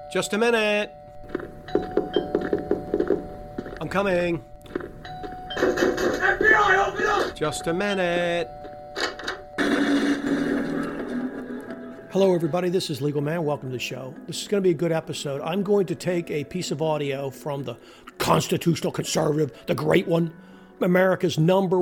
Just a minute. I'm coming. FBI, open up! Just a minute. Hello, everybody. This is Legal Man. Welcome to the show. This is going to be a good episode. I'm going to take a piece of audio from the constitutional conservative, the great one, America's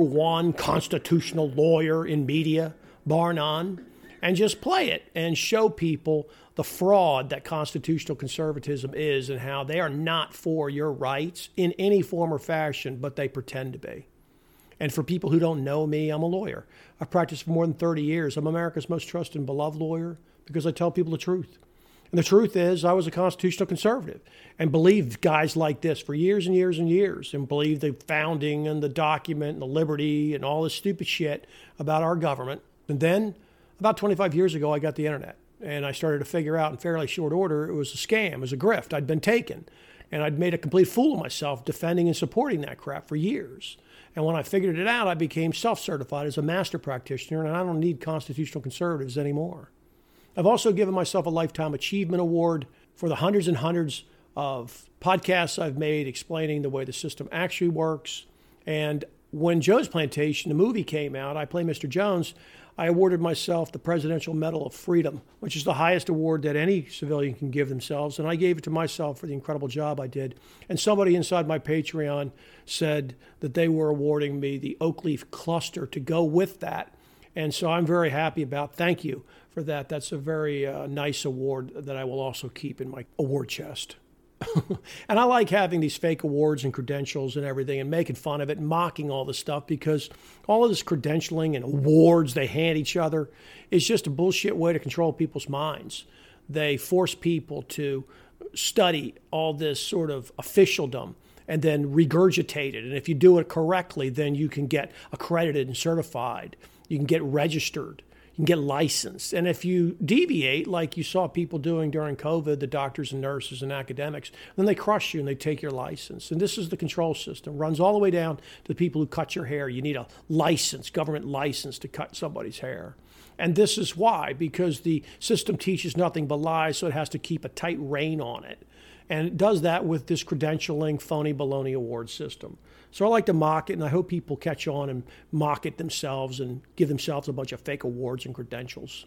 #1 constitutional lawyer in media, bar none, and just play it and show people the fraud that constitutional conservatism is and how they are not for your rights in any form or fashion, but they pretend to be. And for people who don't know me, I'm a lawyer. I've practiced for more than 30 years. I'm America's most trusted and beloved lawyer because I tell people the truth. And the truth is I was a constitutional conservative and believed guys like this for years and years and years and believed the founding and the document and the liberty and all this stupid shit about our government. And then about 25 years ago, I got the internet and I started to figure out in fairly short order it was a scam, it was a grift. I'd been taken and I'd made a complete fool of myself defending and supporting that crap for years. And when I figured it out, I became self-certified as a master practitioner, and I don't need constitutional conservatives anymore. I've also given myself a Lifetime Achievement Award for the hundreds and hundreds of podcasts I've made explaining the way the system actually works. And when Joe's Plantation, the movie, came out, I play Mr. Jones, I awarded myself the Presidential Medal of Freedom, which is the highest award that any civilian can give themselves. And I gave it to myself for the incredible job I did. And somebody inside my Patreon said that they were awarding me the Oak Leaf Cluster to go with that. And so I'm very happy about. Thank you for that. That's a very nice award that I will also keep in my award chest. And I like having these fake awards and credentials and everything and making fun of it and mocking all this stuff because all of this credentialing and awards they hand each other is just a bullshit way to control people's minds. They force people to study all this sort of officialdom and then regurgitate it. And if you do it correctly, then you can get accredited and certified. You can get registered. You can get licensed. And if you deviate, like you saw people doing during COVID, the doctors and nurses and academics, then they crush you and they take your license. And this is the control system. It runs all the way down to the people who cut your hair. You need a license, government license to cut somebody's hair. And this is why, because the system teaches nothing but lies, so it has to keep a tight rein on it. And it does that with this credentialing, phony baloney award system. So I like to mock it, and I hope people catch on and mock it themselves and give themselves a bunch of fake awards and credentials.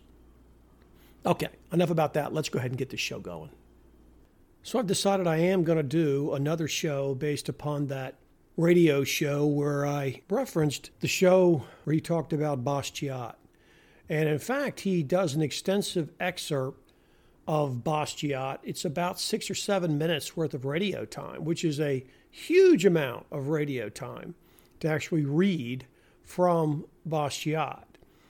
Okay, enough about that. Let's go ahead and get this show going. So I've decided I am going to do another show based upon that radio show where I referenced the show where he talked about Basquiat. And in fact, he does an extensive excerpt of Basquiat. It's about 6 or 7 minutes worth of radio time, which is a huge amount of radio time to actually read from Basquiat.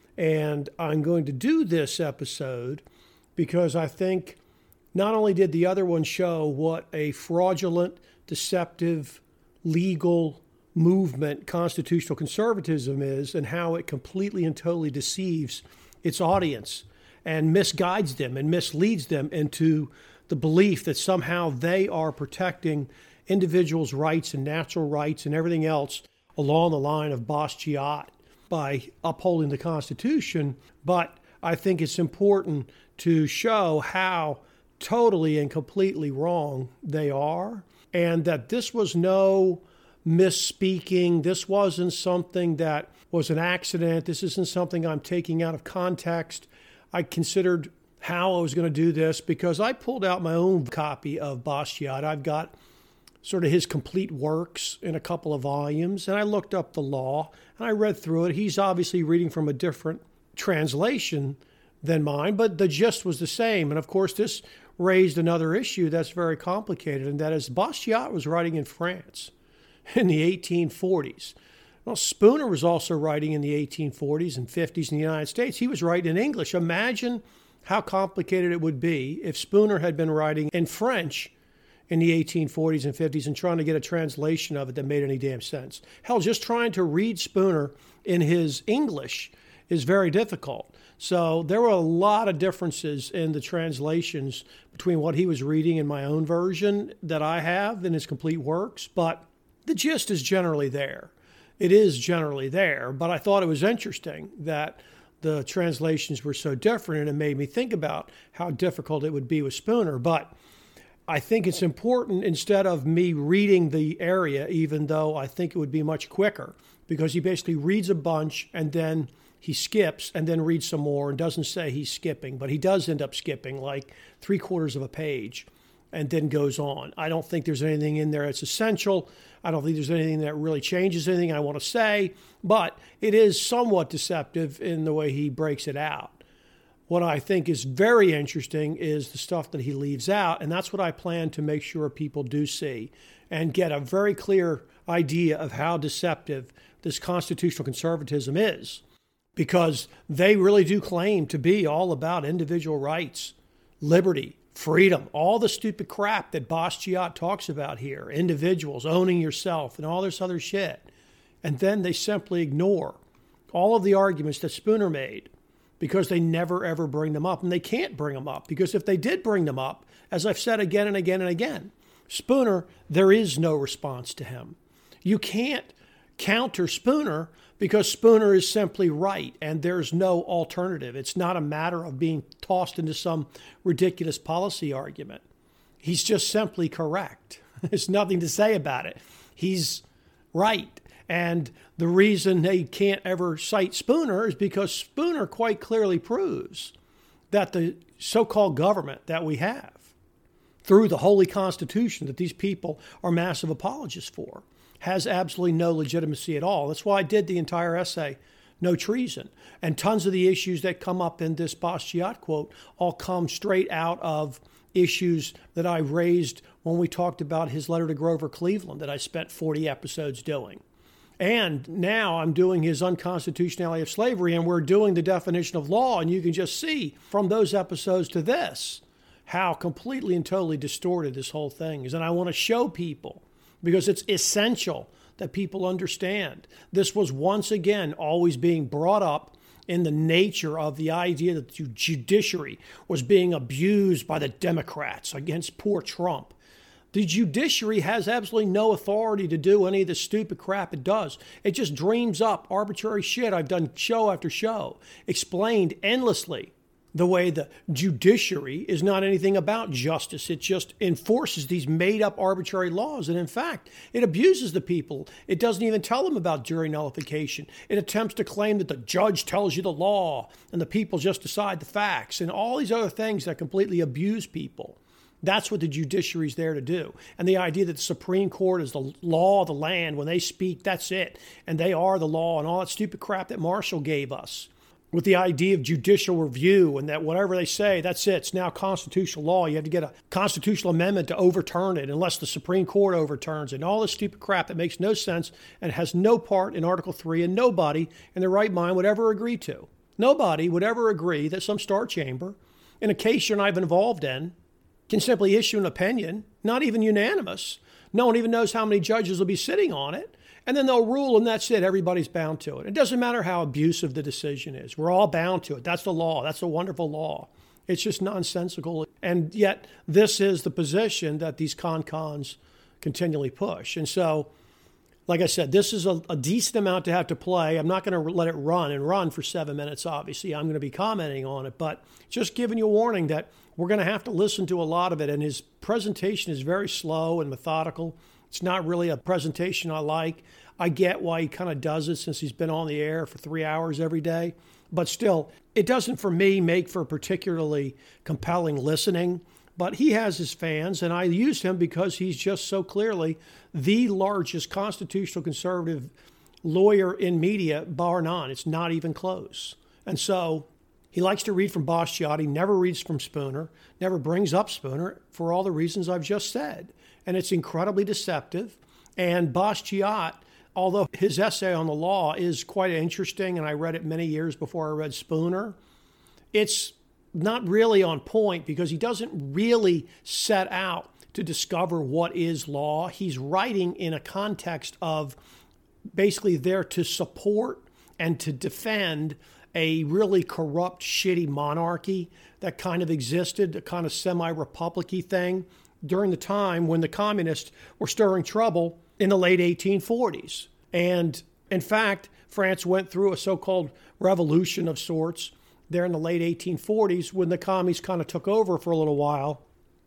And I'm going to do this episode because I think not only did the other one show what a fraudulent, deceptive, legal movement constitutional conservatism is and how it completely and totally deceives its audience and misguides them and misleads them into the belief that somehow they are protecting individuals' rights and natural rights and everything else along the line of Basquiat by upholding the Constitution. But I think it's important to show how totally and completely wrong they are, and that this was no misspeaking. This wasn't something that was an accident. This isn't something I'm taking out of context. I considered how I was going to do this because I pulled out my own copy of Basquiat. I've got sort of his complete works in a couple of volumes, and I looked up the law, and I read through it. He's obviously reading from a different translation than mine, but the gist was the same. And of course, this raised another issue that's very complicated, and that is Basquiat was writing in France in the 1840s. Well, Spooner was also writing in the 1840s and 50s in the United States. He was writing in English. Imagine how complicated it would be if Spooner had been writing in French in the 1840s and 50s and trying to get a translation of it that made any damn sense. Hell, just trying to read Spooner in his English is very difficult. So there were a lot of differences in the translations between what he was reading in my own version that I have in his complete works, but the gist is generally there. It is generally there, but I thought it was interesting that the translations were so different, and it made me think about how difficult it would be with Spooner. But I think it's important, instead of me reading the area, even though I think it would be much quicker, because he basically reads a bunch and then he skips and then reads some more and doesn't say he's skipping, but he does end up skipping like 3/4 of a page and then goes on. I don't think there's anything in there that's essential. I don't think there's anything that really changes anything I want to say, but it is somewhat deceptive in the way he breaks it out. What I think is very interesting is the stuff that he leaves out, and that's what I plan to make sure people do see and get a very clear idea of how deceptive this constitutional conservatism is, because they really do claim to be all about individual rights, liberty, freedom, all the stupid crap that Bastiat talks about here, individuals, owning yourself, and all this other shit. And then they simply ignore all of the arguments that Spooner made because they never, ever bring them up. And they can't bring them up, because if they did bring them up, as I've said again and again and again, Spooner, there is no response to him. You can't counter Spooner because Spooner is simply right and there's no alternative. It's not a matter of being tossed into some ridiculous policy argument. He's just simply correct. There's nothing to say about it. He's right. And the reason they can't ever cite Spooner is because Spooner quite clearly proves that the so-called government that we have, through the Holy Constitution that these people are massive apologists for, has absolutely no legitimacy at all. That's why I did the entire essay, No Treason. And tons of the issues that come up in this Bastiat quote all come straight out of issues that I raised when we talked about his letter to Grover Cleveland that I spent 40 episodes doing. And now I'm doing his unconstitutionality of slavery, and we're doing the definition of law, and you can just see from those episodes to this how completely and totally distorted this whole thing is. And I want to show people, because it's essential that people understand. This was once again always being brought up in the nature of the idea that the judiciary was being abused by the Democrats against poor Trump. The judiciary has absolutely no authority to do any of the stupid crap it does. It just dreams up arbitrary shit. I've done show after show, explained endlessly the way the judiciary is not anything about justice. It just enforces these made-up arbitrary laws. And in fact, it abuses the people. It doesn't even tell them about jury nullification. It attempts to claim that the judge tells you the law and the people just decide the facts and all these other things that completely abuse people. That's what the judiciary is there to do. And the idea that the Supreme Court is the law of the land, when they speak, that's it. And they are the law, and all that stupid crap that Marshall gave us, with the idea of judicial review and that whatever they say, that's it. It's now constitutional law. You have to get a constitutional amendment to overturn it unless the Supreme Court overturns it. And all this stupid crap that makes no sense and has no part in Article 3, and nobody in their right mind would ever agree to. Nobody would ever agree that some star chamber, in a case you're not even involved in, can simply issue an opinion, not even unanimous. No one even knows how many judges will be sitting on it. And then they'll rule, and that's it. Everybody's bound to it. It doesn't matter how abusive the decision is. We're all bound to it. That's the law. That's a wonderful law. It's just nonsensical. And yet this is the position that these con-cons continually push. And so, like I said, this is a decent amount to have to play. I'm not going to let it run for 7 minutes, obviously. I'm going to be commenting on it, but just giving you a warning that we're going to have to listen to a lot of it. And his presentation is very slow and methodical. It's not really a presentation I like. I get why he kind of does it since he's been on the air for 3 hours every day. But still, it doesn't, for me, make for particularly compelling listening. But he has his fans, and I use him because he's just so clearly the largest constitutional conservative lawyer in media, bar none. It's not even close. And so he likes to read from Bastiat. He never reads from Spooner, never brings up Spooner for all the reasons I've just said. And it's incredibly deceptive. And Bastiat, although his essay on the law is quite interesting, and I read it many years before I read Spooner, it's not really on point because he doesn't really set out to discover what is law. He's writing in a context of basically there to support and to defend a really corrupt, shitty monarchy that kind of existed, a kind of semi-republic-y thing during the time when the communists were stirring trouble in the late 1840s. And in fact, France went through a so-called revolution of sorts there in the late 1840s when the commies kind of took over for a little while.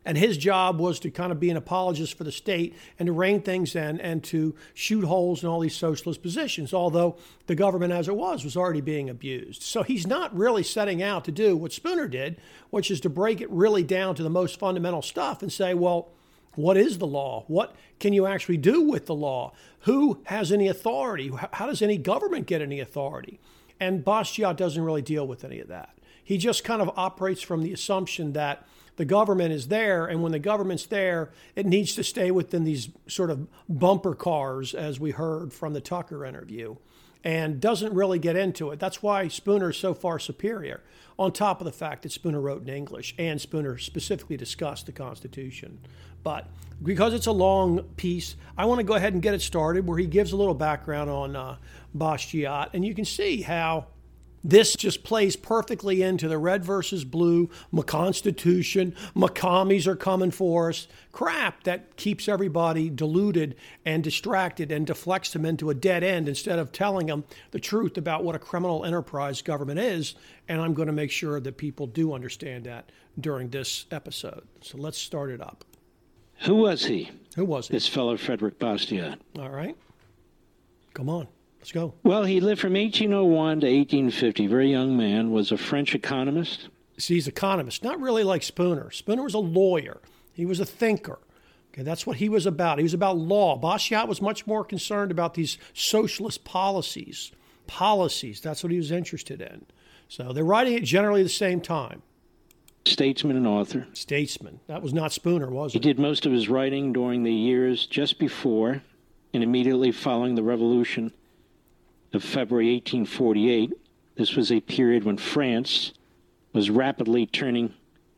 And his job was to kind of be an apologist for the state and to rein things in and to shoot holes in all these socialist positions, although the government as it was already being abused. So he's not really setting out to do what Spooner did, which is to break it really down to the most fundamental stuff and say, well, what is the law? What can you actually do with the law? Who has any authority? How does any government get any authority? And Bastiat doesn't really deal with any of that. He just kind of operates from the assumption that the government is there, and when the government's there, it needs to stay within these sort of bumper cars, as we heard from the Tucker interview, and doesn't really get into it. That's why Spooner is so far superior, on top of the fact that Spooner wrote in English and Spooner specifically discussed the Constitution. But because it's a long piece, I want to go ahead and get it started where he gives a little background on Bastiat, and you can see how this just plays perfectly into the red versus blue, Constitution, commies are coming for us, crap that keeps everybody deluded and distracted and deflects them into a dead end instead of telling them the truth about what a criminal enterprise government is. And I'm going to make sure that people do understand that during this episode. So let's start it up. Who was he? Who was he? This fellow Frederick Bastiat. All right. Come on. Let's go. Well, he lived from 1801 to 1850. Very young man, was a French economist. See, he's an economist, not really like Spooner. Spooner was a lawyer. He was a thinker. Okay, that's what he was about. He was about law. Bastiat was much more concerned about these socialist policies. That's what he was interested in. So they're writing at generally the same time. Statesman and author. Statesman. That was not Spooner, was it? He did most of his writing during the years just before and immediately following the Revolution of February 1848. This was a period when France was rapidly turning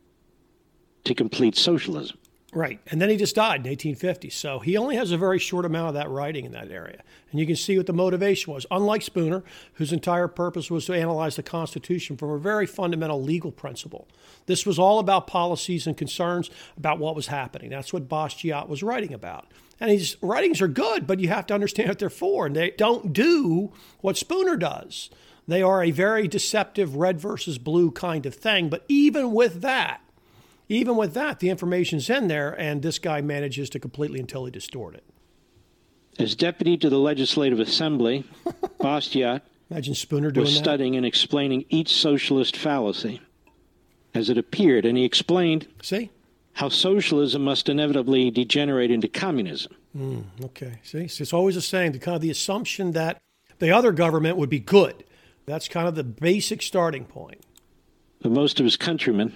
to complete socialism. Right. And then he just died in 1850. So he only has a very short amount of that writing in that area. And you can see what the motivation was. Unlike Spooner, whose entire purpose was to analyze the Constitution from a very fundamental legal principle. This was all about policies and concerns about what was happening. That's what Bastiat was writing about. And his writings are good, but you have to understand what they're for. And they don't do what Spooner does. They are a very deceptive red versus blue kind of thing. But even with that, the information's in there, and this guy manages to completely and totally distort it. As deputy to the Legislative Assembly, Bastiat Imagine Spooner doing was that. studying and explaining each socialist fallacy as it appeared, and he explained how socialism must inevitably degenerate into communism. Okay, see? So it's always the same, kind of the assumption that the other government would be good. That's kind of the basic starting point. But most of his countrymen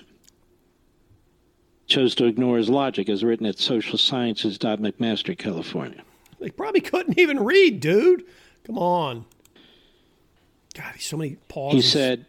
chose to ignore his logic as written at socialsciences.mcmaster, California. They probably couldn't even read, dude. Come on. God, so many pauses. He said,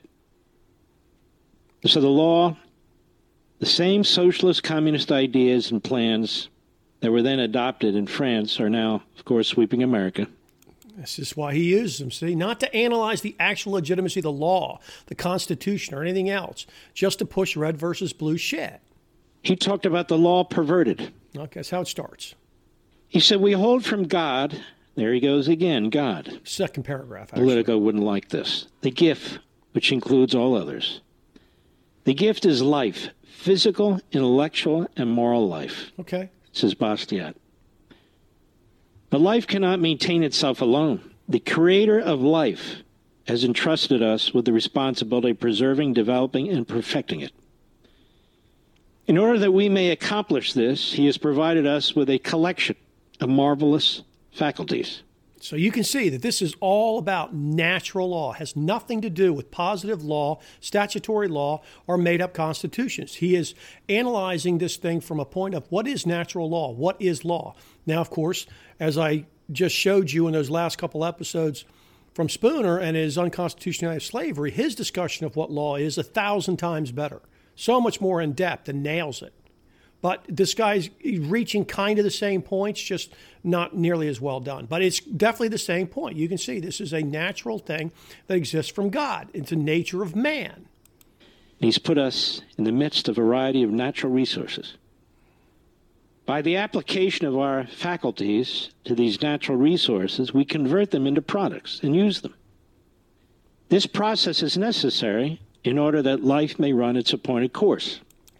so the law, the same socialist communist ideas and plans that were then adopted in France are now, of course, sweeping America. This is why he uses them, see? Not to analyze the actual legitimacy of the law, the Constitution, or anything else, just to push red versus blue shit. He talked about the law perverted. Okay, that's how it starts. He said, we hold from God, there he goes again, God. Second paragraph, actually. Politico wouldn't like this. The gift, which includes all others. The gift is life, physical, intellectual, and moral life. Okay. Says Bastiat. But life cannot maintain itself alone. The creator of life has entrusted us with the responsibility of preserving, developing, and perfecting it. In order that we may accomplish this, he has provided us with a collection of marvelous faculties. So you can see that this is all about natural law. It has nothing to do with positive law, statutory law, or made-up constitutions. He is analyzing this thing from a point of what is natural law? What is law? Now, of course, as I just showed you in those last couple episodes from Spooner and his unconstitutionality of slavery, his discussion of what law is 1,000 times better. So much more in depth and nails it. But this guy's reaching kind of the same points, just not nearly as well done. But it's definitely the same point. You can see this is a natural thing that exists from God. It's the nature of man. He's put us in the midst of a variety of natural resources. By the application of our faculties to these natural resources, we convert them into products and use them. This process is necessary in order that life may run its appointed course.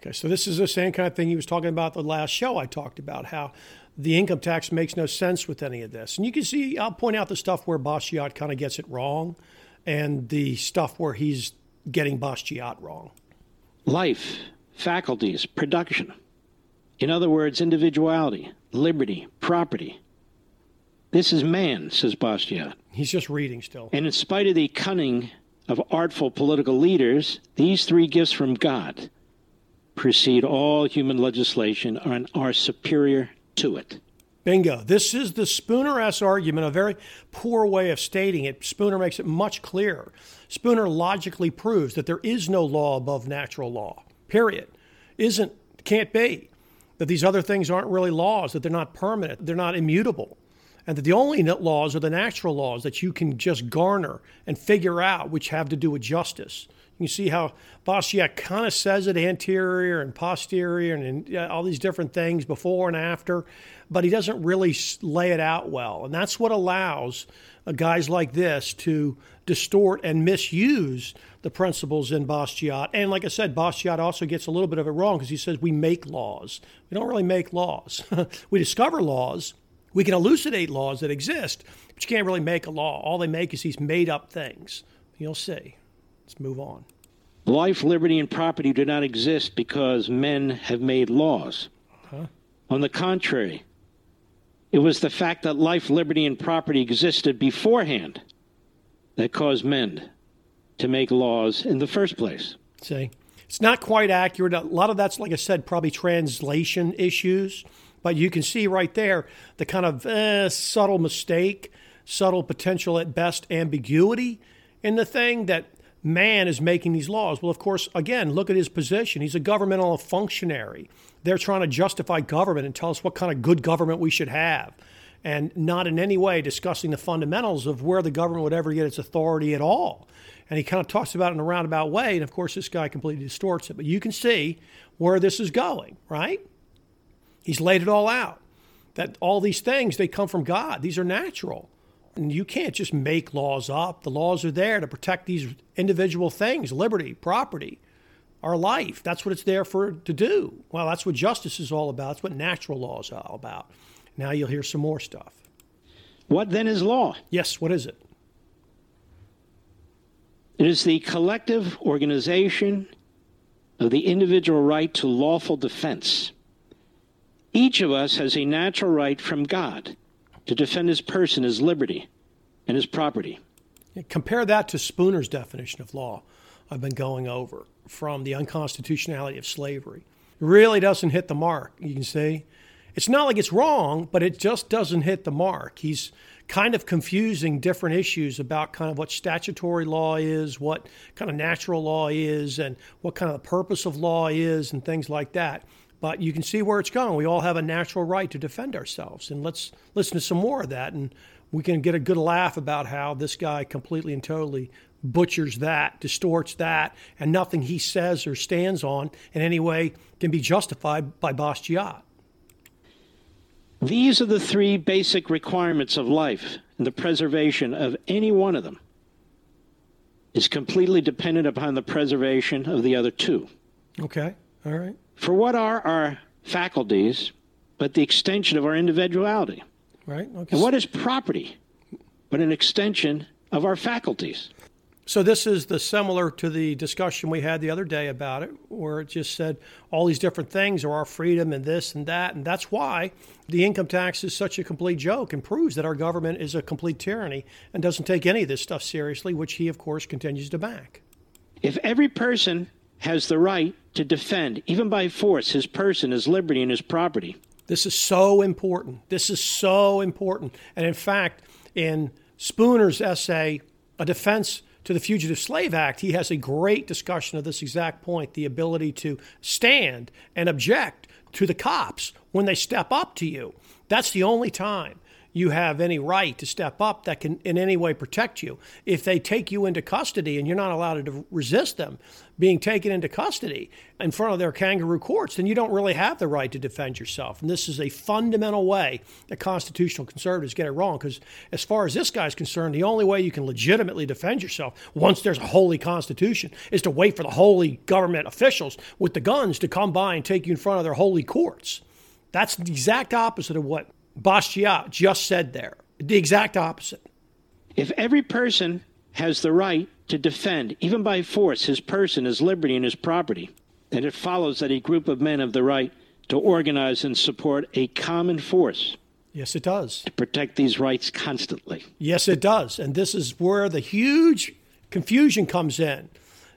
Okay, so this is the same kind of thing he was talking about the last show I talked about, how the income tax makes no sense with any of this. And you can see, I'll point out the stuff where Bastiat kind of gets it wrong and the stuff where he's getting Bastiat wrong. Life, faculties, production. In other words, individuality, liberty, property. This is man, says Bastiat. He's just reading still. And in spite of the cunning of artful political leaders, these three gifts from God precede all human legislation and are superior to it. Bingo. This is the Spooner-esque argument, a very poor way of stating it. Spooner makes it much clearer. Spooner logically proves that there is no law above natural law, period. Can't be. That these other things aren't really laws, that they're not permanent, they're not immutable. And that the only laws are the natural laws that you can just garner and figure out, which have to do with justice. You see how Bastiat kind of says it, anterior and posterior and all these different things before and after, but he doesn't really lay it out well. And that's what allows guys like this to distort and misuse the principles in Bastiat. And like I said, Bastiat also gets a little bit of it wrong because he says we make laws. We don't really make laws. We discover laws. We can elucidate laws that exist, but you can't really make a law. All they make is these made-up things. You'll see. Let's move on. Life, liberty, and property do not exist because men have made laws. On the contrary, it was the fact that life, liberty, and property existed beforehand that caused men to make laws in the first place. See, it's not quite accurate. A lot of that's, like I said, probably translation issues. But you can see right there the kind of subtle mistake, subtle potential at best ambiguity in the thing that man is making these laws. Well, of course, again, look at his position. He's a governmental functionary. They're trying to justify government and tell us what kind of good government we should have, and not in any way discussing the fundamentals of where the government would ever get its authority at all. And he kind of talks about it in a roundabout way, and of course this guy completely distorts it. But you can see where this is going, right? He's laid it all out, that all these things, they come from God. These are natural. And you can't just make laws up. The laws are there to protect these individual things, liberty, property, our life. That's what it's there to do. Well, that's what justice is all about. That's what natural law is all about. Now you'll hear some more stuff. What then is law? Yes, what is it? It is the collective organization of the individual right to lawful defense. Each of us has a natural right from God to defend his person, his liberty, and his property. Compare that to Spooner's definition of law I've been going over from the unconstitutionality of slavery. It really doesn't hit the mark, you can see. It's not like it's wrong, but it just doesn't hit the mark. He's kind of confusing different issues about kind of what statutory law is, what kind of natural law is, and what kind of the purpose of law is, and things like that. But you can see where it's going. We all have a natural right to defend ourselves. And let's listen to some more of that, and we can get a good laugh about how this guy completely and totally butchers that, distorts that, and nothing he says or stands on in any way can be justified by Bastiat. These are the three basic requirements of life, and the preservation of any one of them is completely dependent upon the preservation of the other two. Okay, all right. For what are our faculties but the extension of our individuality? Right. Okay. And what is property but an extension of our faculties? So this is similar to the discussion we had the other day about it, where it just said all these different things are our freedom and this and that. And that's why the income tax is such a complete joke and proves that our government is a complete tyranny and doesn't take any of this stuff seriously, which he, of course, continues to back. If every person has the right to defend, even by force, his person, his liberty, and his property. This is so important. This is so important. And in fact, in Spooner's essay, A Defense to the Fugitive Slave Act, he has a great discussion of this exact point, the ability to stand and object to the cops when they step up to you. That's the only time you have any right to step up that can in any way protect you. If they take you into custody and you're not allowed to resist them being taken into custody in front of their kangaroo courts, then you don't really have the right to defend yourself. And this is a fundamental way that constitutional conservatives get it wrong, because as far as this guy's concerned, the only way you can legitimately defend yourself once there's a holy constitution is to wait for the holy government officials with the guns to come by and take you in front of their holy courts. That's the exact opposite of what Bastiat just said there. The exact opposite. If every person has the right to defend, even by force, his person, his liberty, and his property, then it follows that a group of men have the right to organize and support a common force. Yes, it does. To protect these rights constantly. Yes, it does. And this is where the huge confusion comes in.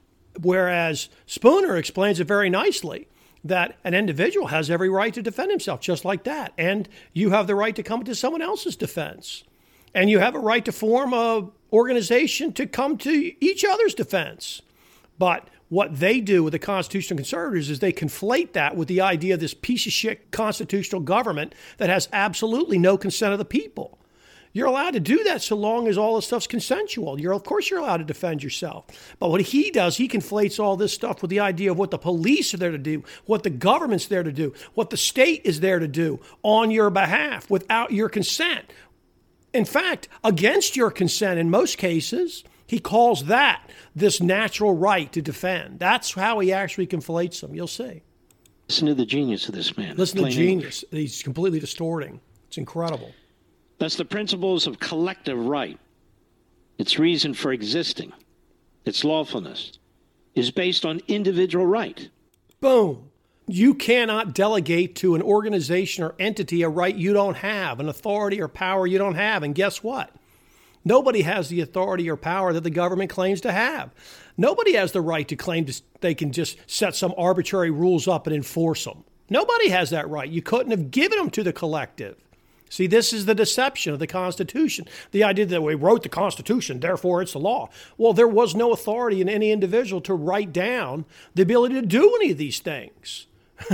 Whereas Spooner explains it very nicely, that an individual has every right to defend himself just like that. And you have the right to come to someone else's defense. And you have a right to form an organization to come to each other's defense. But what they do with the constitutional conservatives is they conflate that with the idea of this piece of shit constitutional government that has absolutely no consent of the people. You're allowed to do that so long as all this stuff's consensual. Of course you're allowed to defend yourself. But what he does, he conflates all this stuff with the idea of what the police are there to do, what the government's there to do, what the state is there to do on your behalf without your consent. In fact, against your consent in most cases. He calls that this natural right to defend. That's how he actually conflates them. You'll see. Listen to the genius of this man. Listen to the genius. He's completely distorting. It's incredible. Thus, the principles of collective right, its reason for existing, its lawfulness, is based on individual right. Boom. You cannot delegate to an organization or entity a right you don't have, an authority or power you don't have. And guess what? Nobody has the authority or power that the government claims to have. Nobody has the right to claim they can just set some arbitrary rules up and enforce them. Nobody has that right. You couldn't have given them to the collective. See, this is the deception of the Constitution. The idea that we wrote the Constitution, therefore it's the law. Well, there was no authority in any individual to write down the ability to do any of these things.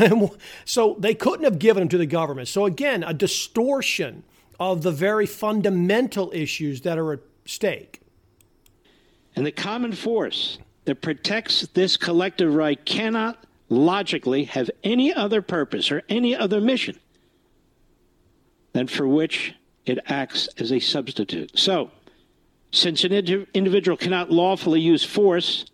So they couldn't have given them to the government. So again, a distortion of the very fundamental issues that are at stake. And the common force that protects this collective right cannot logically have any other purpose or any other mission than for which it acts as a substitute. So, since an individual cannot lawfully use force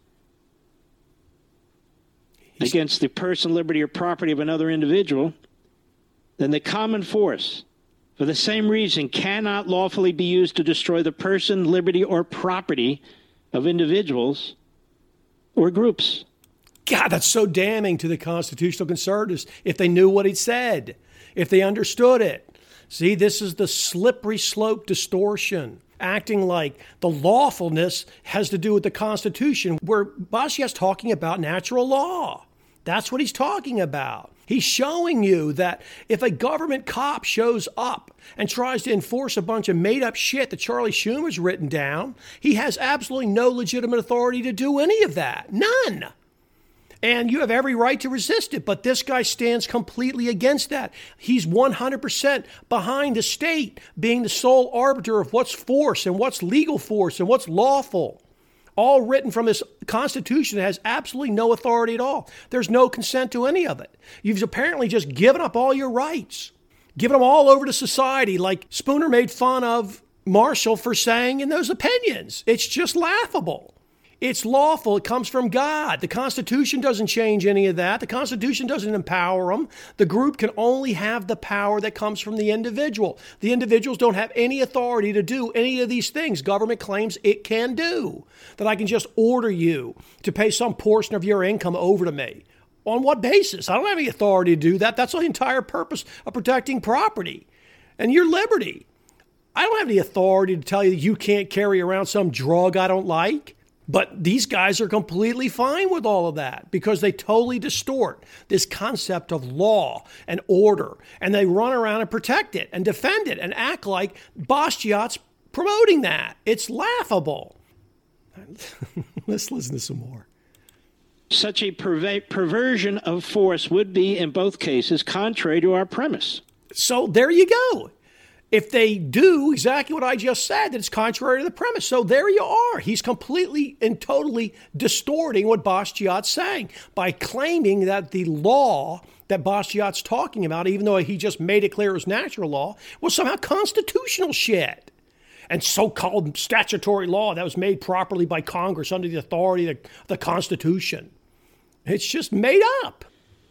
against the person, liberty, or property of another individual, then the common force, for the same reason, cannot lawfully be used to destroy the person, liberty, or property of individuals or groups. God, that's so damning to the constitutional conservatives if they knew what he said, if they understood it. See, this is the slippery slope distortion, acting like the lawfulness has to do with the Constitution, where Bastiat's talking about natural law. That's what he's talking about. He's showing you that if a government cop shows up and tries to enforce a bunch of made-up shit that Charlie Schumer's written down, he has absolutely no legitimate authority to do any of that. None. And you have every right to resist it, but this guy stands completely against that. He's 100% behind the state being the sole arbiter of what's force and what's legal force and what's lawful. All written from this Constitution that has absolutely no authority at all. There's no consent to any of it. You've apparently just given up all your rights, given them all over to society, like Spooner made fun of Marshall for saying in those opinions. It's just laughable. It's lawful. It comes from God. The Constitution doesn't change any of that. The Constitution doesn't empower them. The group can only have the power that comes from the individual. The individuals don't have any authority to do any of these things government claims it can do. That I can just order you to pay some portion of your income over to me. On what basis? I don't have any authority to do that. That's the entire purpose of protecting property and your liberty. I don't have any authority to tell you that you can't carry around some drug I don't like. But these guys are completely fine with all of that because they totally distort this concept of law and order. And they run around and protect it and defend it and act like Bastiat's promoting that. It's laughable. Let's listen to some more. Such a perversion of force would be, in both cases, contrary to our premise. So there you go. if they do exactly what I just said, that it's contrary to the premise. So there you are. He's completely and totally distorting what Bastiat's saying by claiming that the law that Bastiat's talking about, even though he just made it clear it was natural law, was somehow constitutional shit. And so-called statutory law that was made properly by Congress under the authority of the Constitution. It's just made up.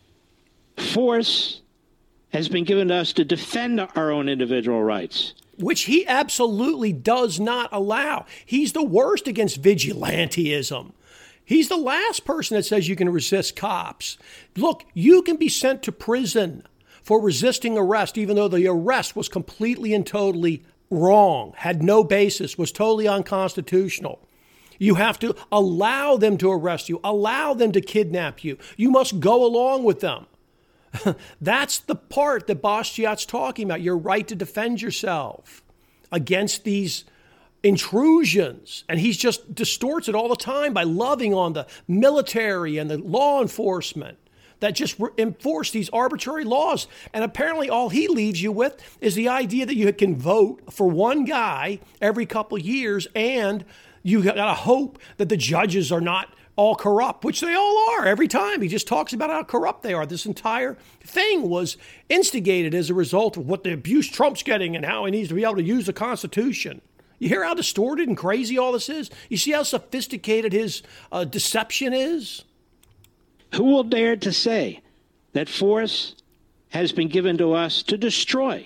Force has been given to us to defend our own individual rights, which he absolutely does not allow. He's the worst against vigilantism. He's the last person that says you can resist cops. Look, you can be sent to prison for resisting arrest, even though the arrest was completely and totally wrong, had no basis, was totally unconstitutional. You have to allow them to arrest you, allow them to kidnap you. You must go along with them. That's the part that Bastiat's talking about, your right to defend yourself against these intrusions. And he just distorts it all the time by loving on the military and the law enforcement that just enforce these arbitrary laws. And apparently all he leaves you with is the idea that you can vote for one guy every couple of years, and you got to hope that the judges are not all corrupt, which they all are every time. He just talks about how corrupt they are. This entire thing was instigated as a result of what the abuse Trump's getting and how he needs to be able to use the Constitution. You hear how distorted and crazy all this is? You see how sophisticated his deception is? Who will dare to say that force has been given to us to destroy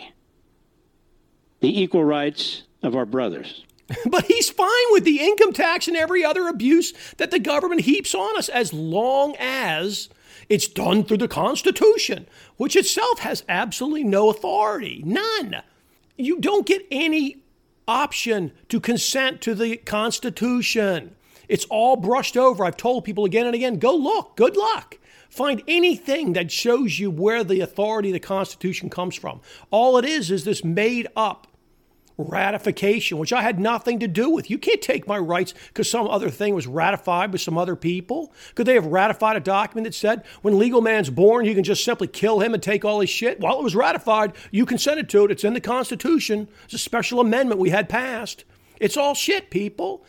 the equal rights of our brothers? But he's fine with the income tax and every other abuse that the government heaps on us as long as it's done through the Constitution, which itself has absolutely no authority. None. You don't get any option to consent to the Constitution. It's all brushed over. I've told people again and again, go look. Good luck. Find anything that shows you where the authority of the Constitution comes from. All it is this made up ratification, which I had nothing to do with. You can't take my rights because some other thing was ratified by some other people. Could they have ratified a document that said when legal man's born, you can just simply kill him and take all his shit? Well, it was ratified. You consented to it. It's in the Constitution. It's a special amendment we had passed. It's all shit, people.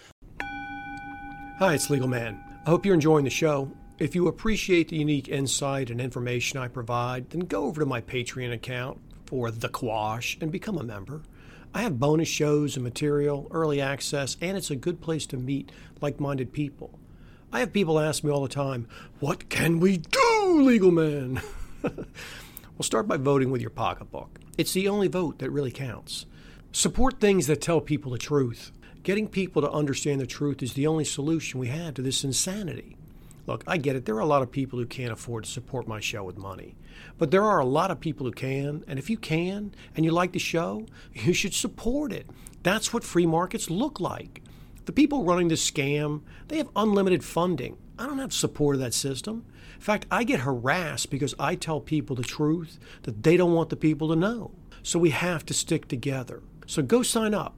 Hi, it's Legal Man. I hope you're enjoying the show. If you appreciate the unique insight and information I provide, then go over to my Patreon account for The Quash and become a member. I have bonus shows and material, early access, and it's a good place to meet like-minded people. I have people ask me all the time, what can we do, Legal Man? Well, start by voting with your pocketbook. It's the only vote that really counts. Support things that tell people the truth. Getting people to understand the truth is the only solution we have to this insanity. Look, I get it. There are a lot of people who can't afford to support my show with money. But there are a lot of people who can. And if you can, and you like the show, you should support it. That's what free markets look like. The people running this scam, they have unlimited funding. I don't have support of that system. In fact, I get harassed because I tell people the truth that they don't want the people to know. So we have to stick together. So go sign up.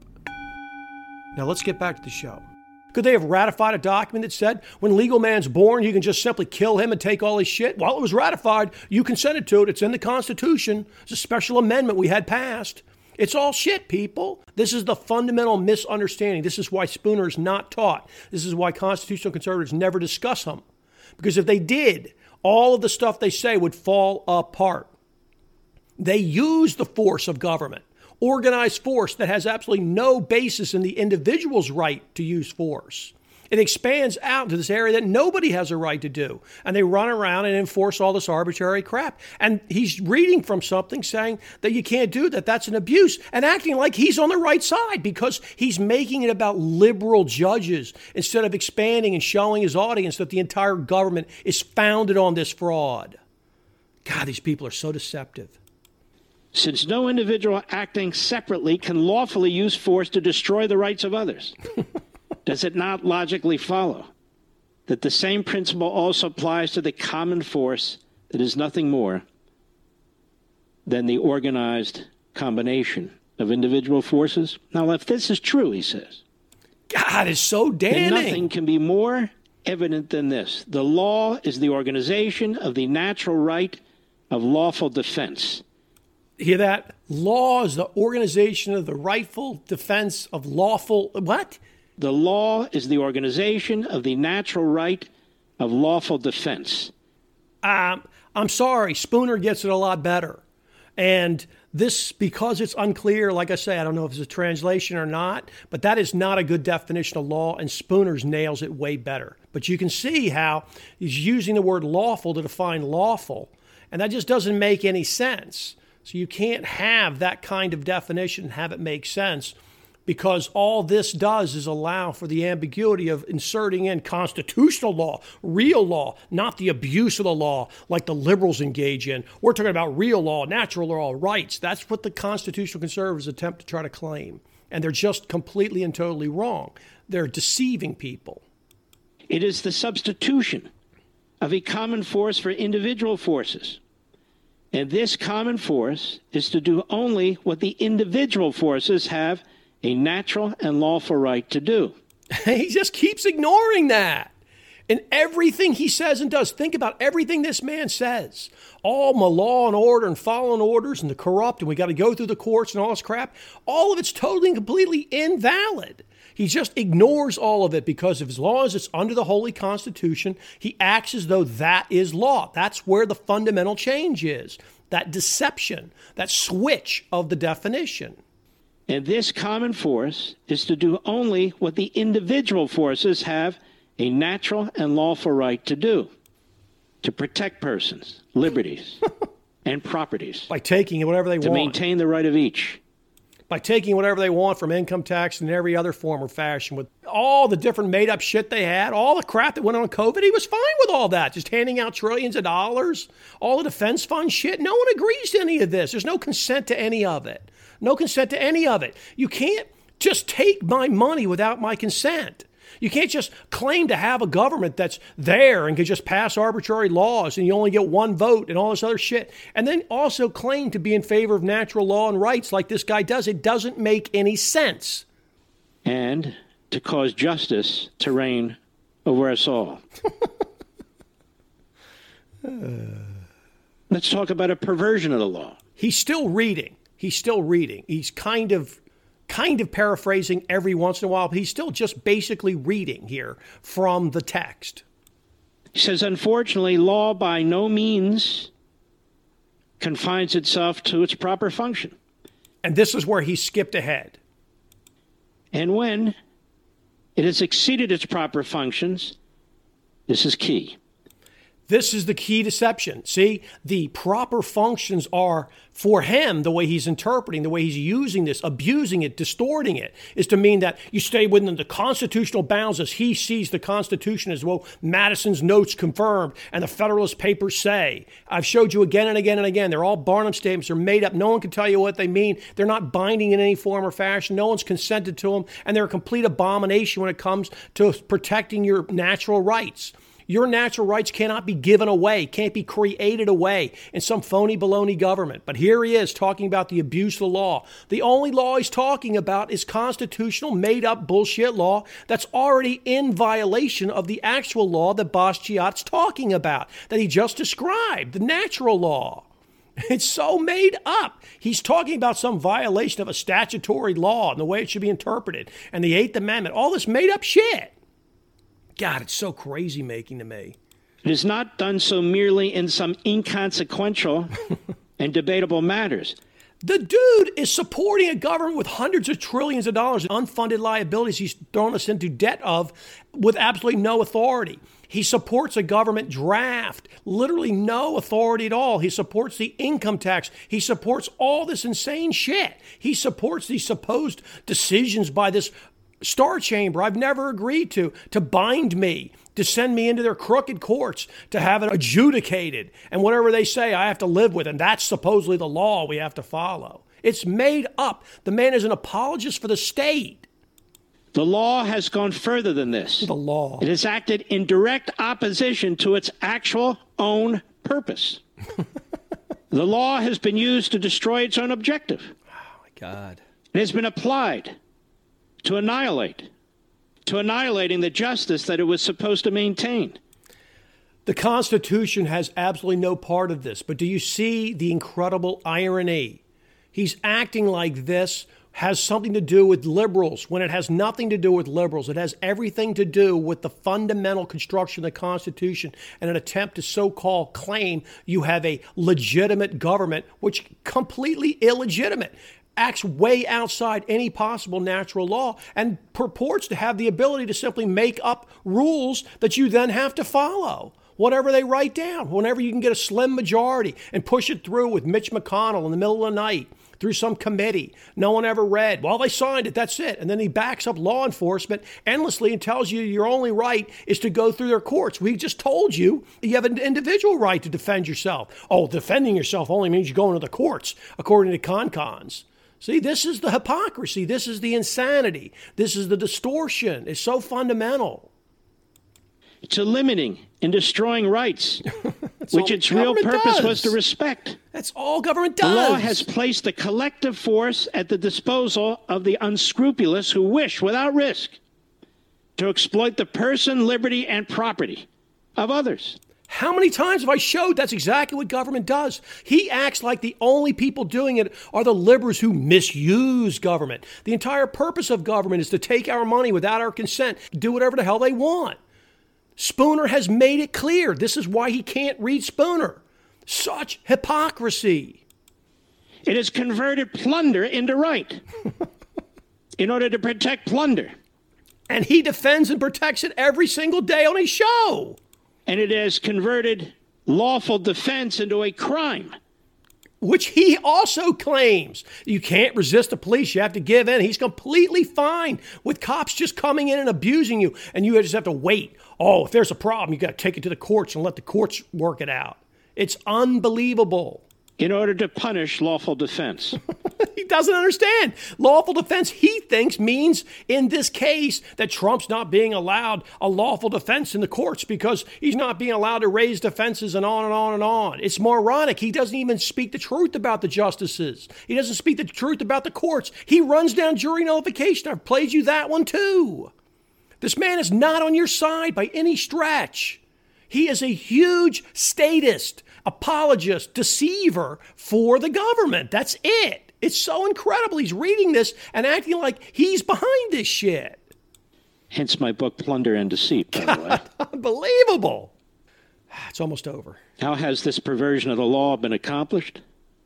Now let's get back to the show. Could they have ratified a document that said when legal man's born, you can just simply kill him and take all his shit? Well, it was ratified. You consented to it. It's in the Constitution. It's a special amendment we had passed. It's all shit, people. This is the fundamental misunderstanding. This is why Spooner is not taught. This is why constitutional conservatives never discuss him. Because if they did, all of the stuff they say would fall apart. They use the force of government. Organized force that has absolutely no basis in the individual's right to use force. It expands out to this area that nobody has a right to do. And they run around and enforce all this arbitrary crap. And he's reading from something saying that you can't do that. That's an abuse. And acting like he's on the right side because he's making it about liberal judges instead of expanding and showing his audience that the entire government is founded on this fraud. God, these people are so deceptive. Since no individual acting separately can lawfully use force to destroy the rights of others, does it not logically follow that the same principle also applies to the common force that is nothing more than the organized combination of individual forces? Now, if this is true, he says, God, it's so damning. Then nothing can be more evident than this. The law is the organization of the natural right of lawful defense. Hear that? Law is the organization of the rightful defense of lawful... What? The law is the organization of the natural right of lawful defense. I'm sorry, Spooner gets it a lot better. And this, because it's unclear, like I say, I don't know if it's a translation or not, but that is not a good definition of law, and Spooner's nails it way better. But you can see how he's using the word lawful to define lawful, and that just doesn't make any sense. So you can't have that kind of definition and have it make sense, because all this does is allow for the ambiguity of inserting in constitutional law, real law, not the abuse of the law like the liberals engage in. We're talking about real law, natural law, rights. That's what the constitutional conservatives attempt to try to claim. And they're just completely and totally wrong. They're deceiving people. It is the substitution of a common force for individual forces. And this common force is to do only what the individual forces have a natural and lawful right to do. He just keeps ignoring that. In everything he says and does, think about everything this man says. All my law and order and following orders and the corrupt, and we got to go through the courts and all this crap. All of it's totally and completely invalid. He just ignores all of it because as long as it's under the Holy Constitution, he acts as though that is law. That's where the fundamental change is. That deception, that switch of the definition. And this common force is to do only what the individual forces have a natural and lawful right to do, to protect persons, liberties, and properties. By taking whatever they want. To maintain the right of each. By taking whatever they want from income tax and every other form or fashion, with all the different made-up shit they had, all the crap that went on COVID, he was fine with all that, just handing out trillions of dollars, all the defense fund shit. No one agrees to any of this. There's no consent to any of it. No consent to any of it. You can't just take my money without my consent. You can't just claim to have a government that's there and can just pass arbitrary laws and you only get one vote and all this other shit. And then also claim to be in favor of natural law and rights like this guy does. It doesn't make any sense. And to cause justice to reign over us all. Let's talk about a perversion of the law. He's still reading. He's kind of paraphrasing every once in a while, but he's still just basically reading here from the text. He says, unfortunately, law by no means confines itself to its proper function. And this is where he skipped ahead. And when it has exceeded its proper functions, this is key. This is the key deception. See, the proper functions are for him, the way he's interpreting, the way he's using this, abusing it, distorting it, is to mean that you stay within the constitutional bounds as he sees the Constitution as well. Madison's notes confirmed and the Federalist Papers say. I've showed you again and again and again. They're all Barnum statements. They're made up. No one can tell you what they mean. They're not binding in any form or fashion. No one's consented to them. And they're a complete abomination when it comes to protecting your natural rights. Your natural rights cannot be given away, can't be created away in some phony baloney government. But here he is talking about the abuse of the law. The only law he's talking about is constitutional, made-up bullshit law that's already in violation of the actual law that Basquiat's talking about, that he just described, the natural law. It's so made up. He's talking about some violation of a statutory law and the way it should be interpreted, and the Eighth Amendment, all this made-up shit. God, it's so crazy making to me. It is not done so merely in some inconsequential and debatable matters. The dude is supporting a government with hundreds of trillions of dollars in unfunded liabilities he's thrown us into debt of with absolutely no authority. He supports a government draft, literally no authority at all. He supports the income tax. He supports all this insane shit. He supports these supposed decisions by this Star Chamber I've never agreed to bind me, to send me into their crooked courts, to have it adjudicated. And whatever they say, I have to live with. And that's supposedly the law we have to follow. It's made up. The man is an apologist for the state. The law has gone further than this. The law. It has acted in direct opposition to its actual own purpose. The law has been used to destroy its own objective. Oh, my God. It has been applied to annihilating the justice that it was supposed to maintain. The Constitution has absolutely no part of this, but do you see the incredible irony He's acting like this has something to do with liberals when it has nothing to do with liberals. It has everything to do with the fundamental construction of the Constitution and an attempt to so-called claim you have a legitimate government, which completely illegitimate, acts way outside any possible natural law and purports to have the ability to simply make up rules that you then have to follow. Whatever they write down, whenever you can get a slim majority and push it through with Mitch McConnell in the middle of the night through some committee no one ever read. Well, they signed it, that's it. And then he backs up law enforcement endlessly and tells you your only right is to go through their courts. We just told you you have an individual right to defend yourself. Oh, defending yourself only means you're going to the courts, according to ConCons. See, this is the hypocrisy. This is the insanity. This is the distortion. It's so fundamental. To limiting and destroying rights, which its real purpose was to respect. That's all government does. The law has placed the collective force at the disposal of the unscrupulous who wish, without risk, to exploit the person, liberty, and property of others. How many times have I showed that's exactly what government does? He acts like the only people doing it are the liberals who misuse government. The entire purpose of government is to take our money without our consent, do whatever the hell they want. Spooner has made it clear. This is why he can't read Spooner. Such hypocrisy. It has converted plunder into right in order to protect plunder. And he defends and protects it every single day on his show. And it has converted lawful defense into a crime. Which he also claims. You can't resist the police. You have to give in. He's completely fine with cops just coming in and abusing you. And you just have to wait. Oh, if there's a problem, you got to take it to the courts and let the courts work it out. It's unbelievable. In order to punish lawful defense. He doesn't understand. Lawful defense, he thinks, means in this case that Trump's not being allowed a lawful defense in the courts because he's not being allowed to raise defenses and on and on and on. It's moronic. He doesn't even speak the truth about the justices. He doesn't speak the truth about the courts. He runs down jury nullification. I've played you that one too. This man is not on your side by any stretch. He is a huge statist, apologist, deceiver for the government. That's it. It's so incredible. He's reading this and acting like he's behind this shit. Hence my book, Plunder and Deceit, by the way. Unbelievable. It's almost over. How has this perversion of the law been accomplished?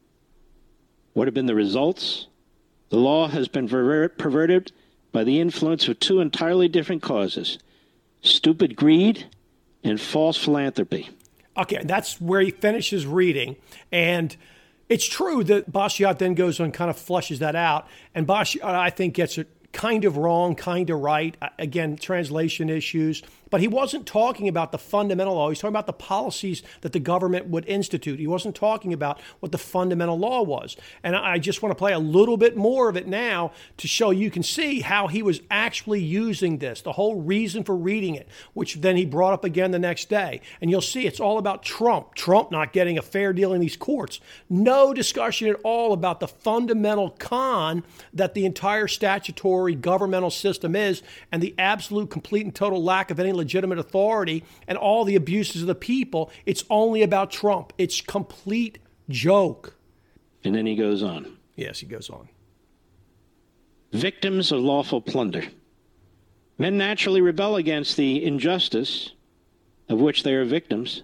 What have been the results? The law has been perverted by the influence of two entirely different causes: stupid greed and false philanthropy. Okay, that's where he finishes reading. And it's true that Bastiat then goes and kind of flushes that out. And Bastiat, I think, gets it kind of wrong, kind of right. Again, translation issues. But he wasn't talking about the fundamental law. He's talking about the policies that the government would institute. He wasn't talking about what the fundamental law was. And I just want to play a little bit more of it now to show you can see how he was actually using this, the whole reason for reading it, which then he brought up again the next day. And you'll see it's all about Trump not getting a fair deal in these courts. No discussion at all about the fundamental con that the entire statutory governmental system is and the absolute, complete, and total lack of any legitimate authority and all the abuses of the people. It's only about Trump. It's complete joke. And then he goes on. Yes, he goes on. Victims of lawful plunder. Men naturally rebel against the injustice of which they are victims.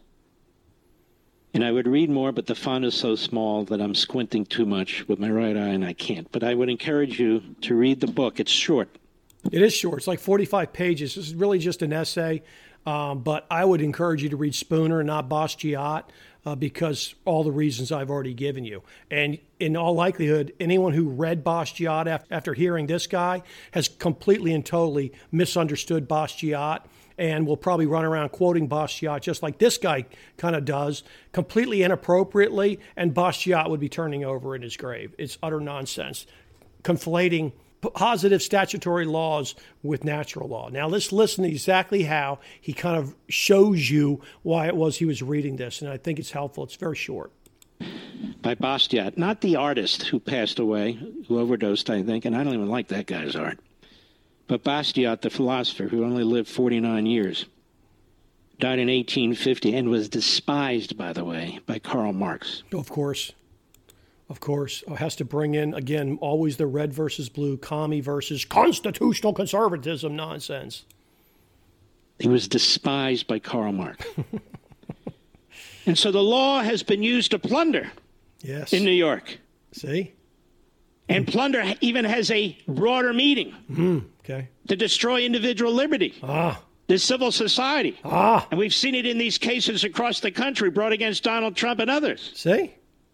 And I would read more, but the font is so small that I'm squinting too much with my right eye and I can't. But I would encourage you to read the book. It's short. It is short. It's like 45 pages. This is really just an essay. But I would encourage you to read Spooner and not Bastiat because all the reasons I've already given you. And in all likelihood, anyone who read Bastiat after hearing this guy has completely and totally misunderstood Bastiat and will probably run around quoting Bastiat just like this guy kind of does, completely inappropriately, and Bastiat would be turning over in his grave. It's utter nonsense. Conflating positive statutory laws with natural law. Now let's listen to exactly how he kind of shows you why it was he was reading this, and I think it's helpful. It's very short. By Bastiat, not the artist who passed away, who overdosed, I think, and I don't even like that guy's art, but Bastiat, the philosopher, who only lived 49 years, died in 1850 and was despised, by the way, by Karl Marx. Of course. Of course, it has to bring in, again, always the red versus blue, commie versus constitutional conservatism nonsense. He was despised by Karl Marx. And so the law has been used to plunder in New York. See? And plunder even has a broader meaning. Okay. To destroy individual liberty. The civil society. And we've seen it in these cases across the country brought against Donald Trump and others. See?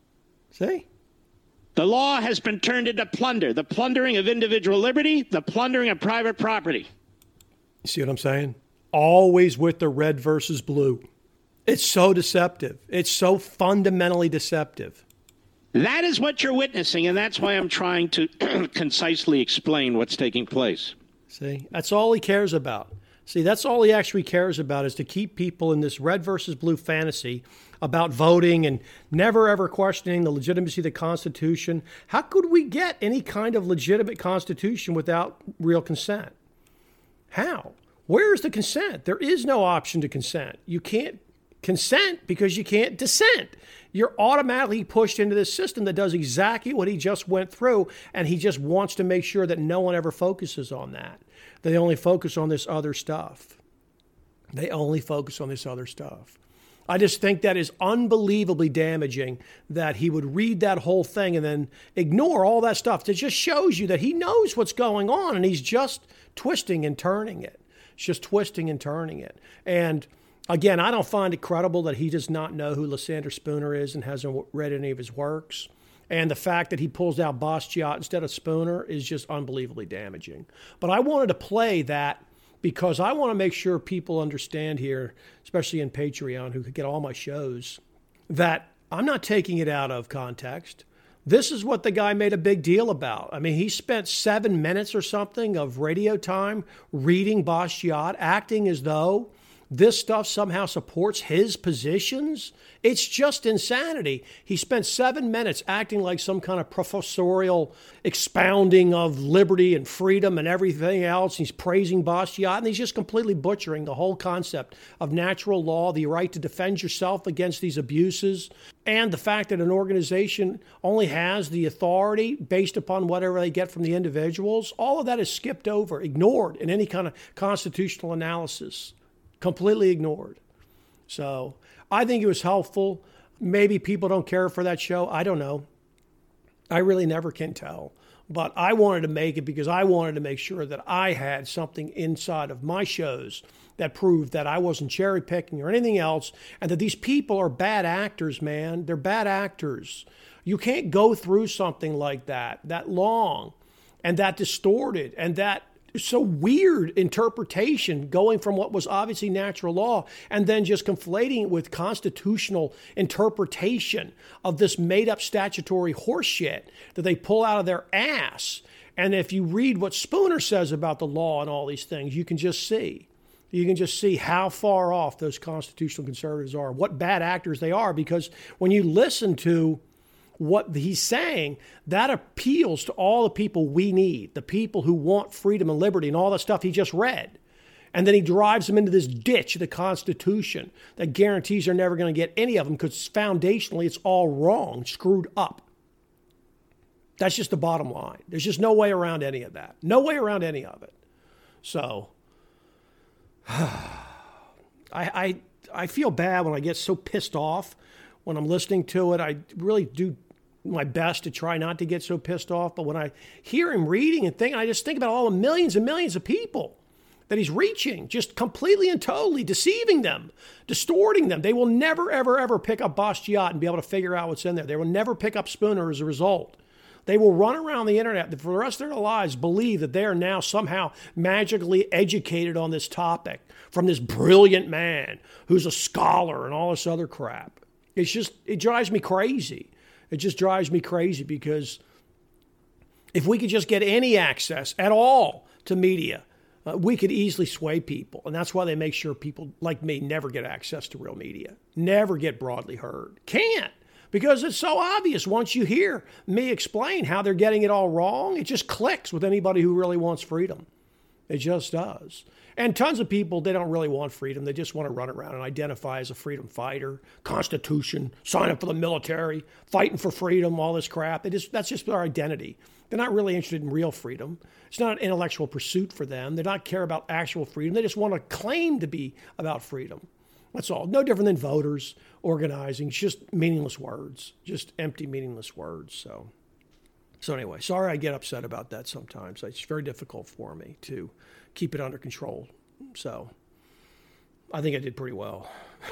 The law has been turned into plunder. The plundering of individual liberty, the plundering of private property. You see what I'm saying? Always with the red versus blue. It's so deceptive. It's so fundamentally deceptive. That is what you're witnessing, and that's why I'm trying to concisely explain what's taking place. See, that's all he cares about. See, that's all he actually cares about, is to keep people in this red versus blue fantasy about voting and never ever questioning the legitimacy of the Constitution. How could we get any kind of legitimate Constitution without real consent? How? Where's the consent? There is no option to consent. You can't consent because you can't dissent. You're automatically pushed into this system that does exactly what he just went through, and he just wants to make sure that no one ever focuses on that. They only focus on this other stuff. I just think that is unbelievably damaging, that he would read that whole thing and then ignore all that stuff. It just shows you that he knows what's going on, and he's just twisting and turning it. And again, I don't find it credible that he does not know who Lysander Spooner is and hasn't read any of his works. And the fact that he pulls out Basquiat instead of Spooner is just unbelievably damaging. But I wanted to play that because I want to make sure people understand here, especially in Patreon, who could get all my shows, that I'm not taking it out of context. This is what the guy made a big deal about. I mean, he spent 7 minutes or something of radio time reading Basquiat, acting as though this stuff somehow supports his positions. It's just insanity. He spent 7 minutes acting like some kind of professorial expounding of liberty and freedom and everything else. He's praising Basquiat, and he's just completely butchering the whole concept of natural law, the right to defend yourself against these abuses, and the fact that an organization only has the authority based upon whatever they get from the individuals. All of that is skipped over, ignored in any kind of constitutional analysis. Completely ignored. So I think it was helpful. Maybe people don't care for that show. I don't know. I really never can tell. But I wanted to make it because I wanted to make sure that I had something inside of my shows that proved that I wasn't cherry picking or anything else, and that these people are bad actors, man. They're bad actors. You can't go through something like that long, and that distorted, and that so weird interpretation, going from what was obviously natural law and then just conflating it with constitutional interpretation of this made-up statutory horseshit that they pull out of their ass. And if you read what Spooner says about the law and all these things, you can just see how far off those constitutional conservatives are, what bad actors they are, because when you listen to what he's saying, that appeals to all the people we need, the people who want freedom and liberty and all the stuff he just read. And then he drives them into this ditch of the Constitution that guarantees they're never going to get any of them because foundationally it's all wrong, screwed up. That's just the bottom line. There's just no way around any of that. No way around any of it. So I feel bad when I get so pissed off when I'm listening to it. I really do my best to try not to get so pissed off. But when I hear him reading and think, I just think about all the millions and millions of people that he's reaching, just completely and totally deceiving them, distorting them. They will never, ever, ever pick up Basquiat and be able to figure out what's in there. They will never pick up Spooner as a result. They will run around the internet for the rest of their lives, believe that they are now somehow magically educated on this topic from this brilliant man who's a scholar and all this other crap. It drives me crazy. It just drives me crazy because if we could just get any access at all to media, we could easily sway people. And that's why they make sure people like me never get access to real media, never get broadly heard. Can't, because it's so obvious. Once you hear me explain how they're getting it all wrong, it just clicks with anybody who really wants freedom. It just does. And tons of people, they don't really want freedom. They just want to run around and identify as a freedom fighter, Constitution, sign up for the military, fighting for freedom, all this crap. That's just their identity. They're not really interested in real freedom. It's not an intellectual pursuit for them. They don't care about actual freedom. They just want to claim to be about freedom. That's all. No different than voters organizing. It's just meaningless words, just empty, meaningless words. So anyway, sorry I get upset about that sometimes. It's very difficult for me to keep it under control. So I think I did pretty well.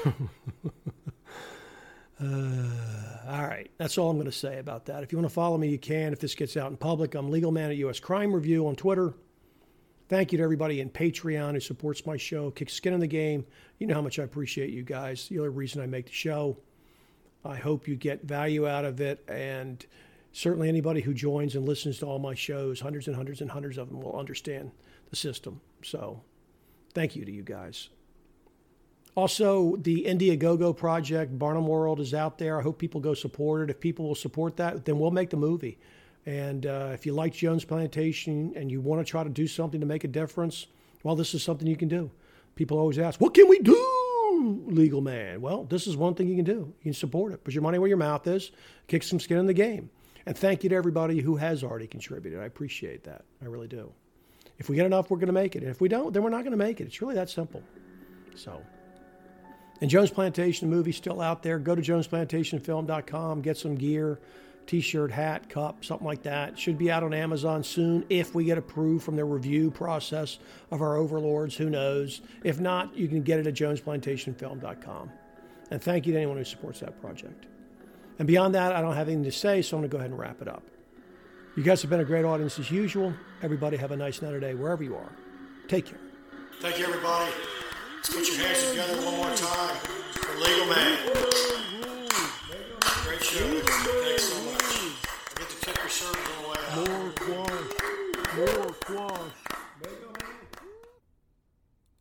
All right. That's all I'm going to say about that. If you want to follow me, you can. If this gets out in public, I'm Legal Man at US Crime Review on Twitter. Thank you to everybody in Patreon who supports my show, kicks skin in the game. You know how much I appreciate you guys. The only reason I make the show. I hope you get value out of it. And certainly anybody who joins and listens to all my shows, hundreds and hundreds and hundreds of them, will understand the system. So thank you to you guys. Also, the Indiegogo project, Barnum World, is out there. I hope people go support it. If people will support that, then we'll make the movie. And if you like Jones Plantation and you want to try to do something to make a difference, well, this is something you can do. People always ask, what can we do, Legal Man? Well, this is one thing you can do. You can support it. Put your money where your mouth is. Kick some skin in the game. And thank you to everybody who has already contributed. I appreciate that. I really do. If we get enough, we're going to make it. And if we don't, then we're not going to make it. It's really that simple. So, and Jones Plantation, the movie's still out there. Go to jonesplantationfilm.com, get some gear, T-shirt, hat, cup, something like that. Should be out on Amazon soon if we get approved from the review process of our overlords. Who knows? If not, you can get it at jonesplantationfilm.com. And thank you to anyone who supports that project. And beyond that, I don't have anything to say, so I'm going to go ahead and wrap it up. You guys have been a great audience as usual. Everybody have a nice night or day wherever you are. Take care. Thank you, everybody. Let's put your hands together one more time for Legal Man. Great show.